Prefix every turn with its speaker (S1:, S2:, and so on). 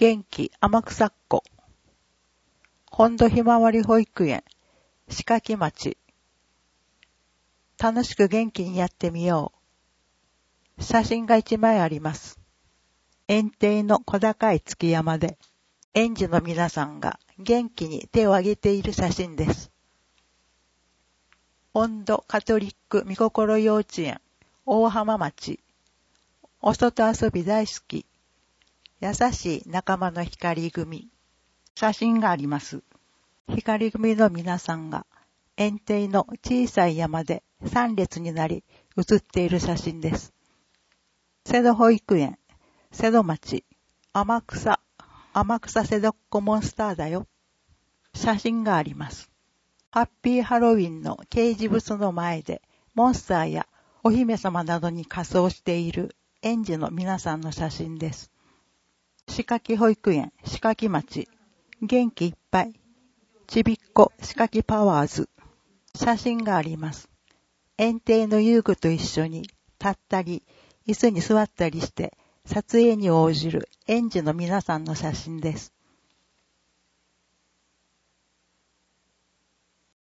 S1: 元気天草っ子本土ひまわり保育園四垣町楽しく元気にやってみよう。写真が1枚あります。園庭の小高い月山で園児の皆さんが元気に手を挙げている写真です。本土カトリックみこころ幼稚園大浜町お外遊び大好き優しい仲間の光組写真があります。光組の皆さんが園庭の小さい山で3列になり写っている写真です。瀬戸保育園瀬戸町天草瀬戸っ子モンスターだよ。写真があります。ハッピーハロウィンの掲示物の前でモンスターやお姫様などに仮装している園児の皆さんの写真です。四垣保育園四垣町元気いっぱいちびっこ四垣パワーズ写真があります。園庭の遊具と一緒に立ったり椅子に座ったりして撮影に応じる園児の皆さんの写真です。